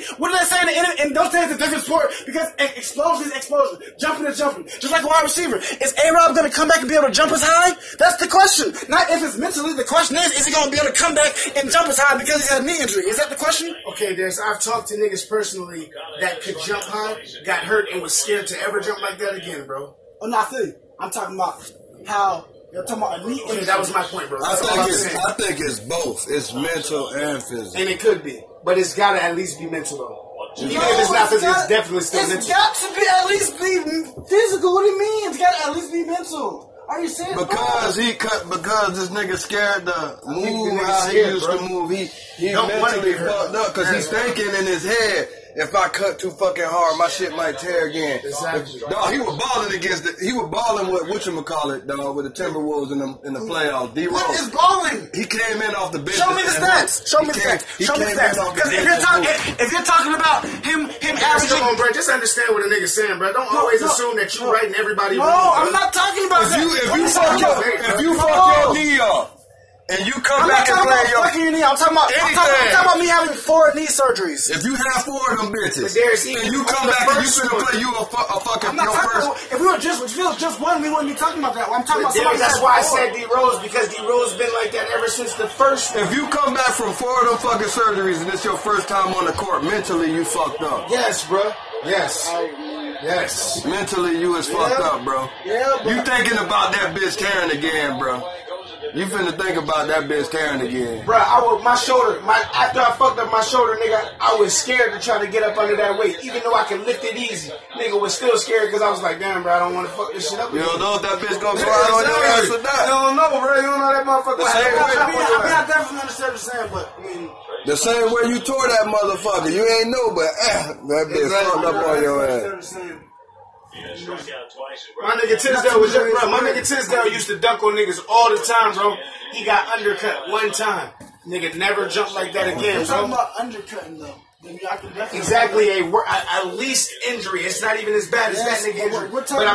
What are they saying? And don't say it's a different sport because explosion is explosion. Jumping is jumping. Just like a wide receiver. Is A-Rob going to come back and be able to jump as high? That's the question. Not if it's mentally. The question is he going to be able to come back and jump as high because he had a knee injury? Is that the question? Okay, I've talked to niggas personally that could jump high, got hurt, and was scared to ever jump like that again, bro. Oh, no, I feel you. I'm talking about how you're talking about a knee injury. Okay, that was my point, bro. I think it's both. It's mental and physical. And it could be. But it's got to at least be mental, though. Even if it's not physical, it's definitely still mental. It's got to be at least be physical. What do you mean? It's got to at least be mental. Are you serious? Because this nigga scared to move how he used to move. He mentally fucked up because he's thinking in his head, if I cut too fucking hard, my shit might tear again. Exactly. Dog, he was balling with whatchamacallit, dog, with the Timberwolves in the playoffs. D-Rose. What is balling? He came in off the bench. Show me the stats. Show me the stats. Because if you're talking about him averaging... Come on, bro. Just understand what a nigga's saying, bro. Don't always assume that you're writing everybody wrong. No, I'm not talking about that. If you fuck your knee up, and you come back and play your knee. I'm talking about me having 4 knee surgeries. If you have 4 of them bitches, and you come back and you finna play you a fucking first. If we were just one, we wouldn't be talking about that. I'm talking about somebody. That's why I said D-Rose, because D-Rose been like that ever since the first. If you come back from 4 of them fucking surgeries and it's your first time on the court, mentally you fucked up. Yes, bro. Yes. Mentally you is fucked up, bro. Yeah, bro. You thinking about that bitch tearing again, bro. You finna think about that bitch tearing again. Bro, after I fucked up my shoulder, nigga, I was scared to try to get up under that weight. Even though I can lift it easy, nigga was still scared because I was like, damn, bro, I don't want to fuck this shit up. You don't know if that bitch gonna slide on your ass or not. You don't know, bro. You don't know that motherfucker. I definitely understand what you're saying, but I mean... The same way you tore that motherfucker. You ain't know, but that bitch fucked up on your ass. My nigga Tisdale used to dunk on niggas all the time, bro. He got undercut one time. Nigga never jumped like that again, bro. Talking about undercutting though. Exactly, a least injury. It's not even as bad as that nigga injury. But